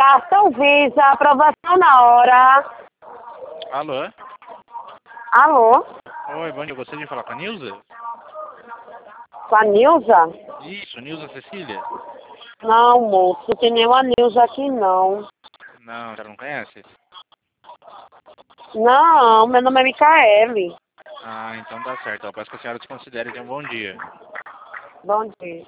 Cartão Visa, aprovação na hora. Alô? Alô? Oi, bom dia. Eu gostaria de falar com a Nilza? Com a Nilza? Isso, Nilza Cecília? Não, moço, não tem nenhuma Nilza aqui, não. Não, já não conhece? Não, meu nome é Micaele. Ah, então tá certo. Eu peço que a senhora se considere. Tenha um bom dia. Bom dia.